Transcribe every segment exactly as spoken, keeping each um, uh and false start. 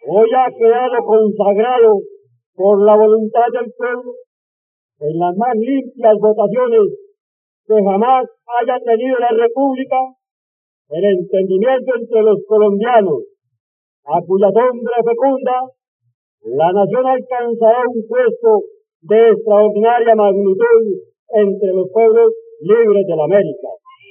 hoy ha quedado consagrado por la voluntad del pueblo en las más limpias votaciones que jamás haya tenido la República, el entendimiento entre los colombianos, a cuya sombra fecunda la nación alcanzará un puesto de extraordinaria magnitud entre los pueblos libres de la América.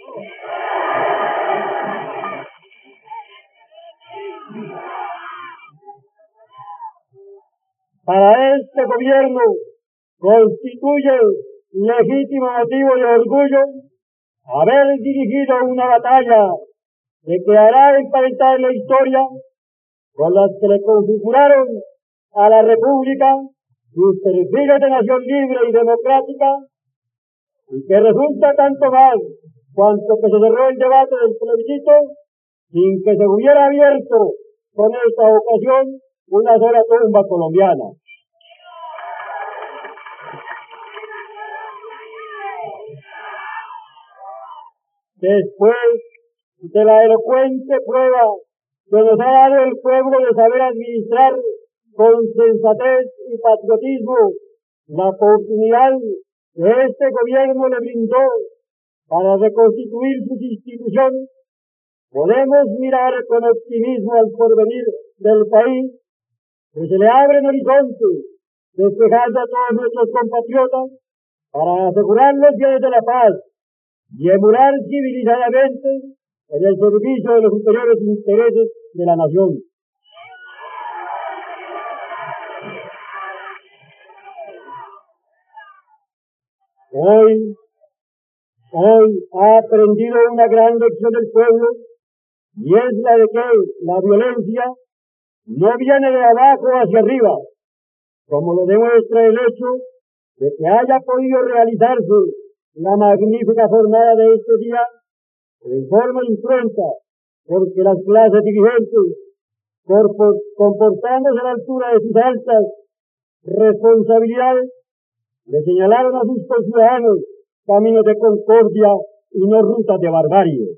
Para este gobierno constituye legítimo motivo de orgullo haber dirigido una batalla que quedará emparentada en la historia con las que le configuraron a la República sus perfiles de nación libre y democrática, y que resulta tanto más cuanto que se cerró el debate del plebiscito sin que se hubiera abierto con esta ocasión una sola tumba colombiana. Después de la elocuente prueba que nos ha dado el pueblo de saber administrar con sensatez y patriotismo la oportunidad que este gobierno le brindó para reconstituir sus instituciones, podemos mirar con optimismo al porvenir del país, que se le abren horizontes, despejando a todos nuestros compatriotas para asegurar los bienes de la paz y emular civilizadamente en el servicio de los superiores intereses de la nación. Hoy, hoy ha aprendido una gran lección del pueblo, y es la de que la violencia no viene de abajo hacia arriba, como lo demuestra el hecho de que haya podido realizarse la magnífica jornada de este día en forma impronta, porque las clases dirigentes, comportándose a la altura de sus altas responsabilidades, le señalaron a sus conciudadanos caminos de concordia y no rutas de barbarie.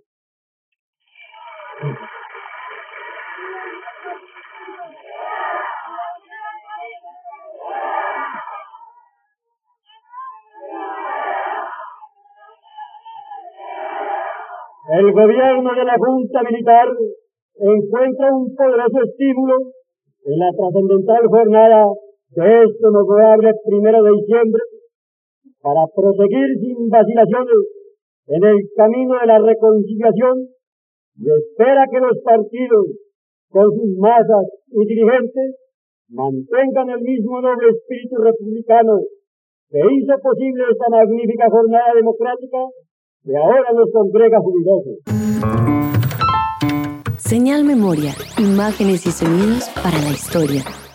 El gobierno de la Junta Militar encuentra un poderoso estímulo en la trascendental jornada de este memorable primero de diciembre para proseguir sin vacilaciones en el camino de la reconciliación, y espera que los partidos, con sus masas y dirigentes, mantengan el mismo noble espíritu republicano que hizo posible esta magnífica jornada democrática que ahora nos congrega jubilosos. Señal Memoria, imágenes y sonidos para la historia.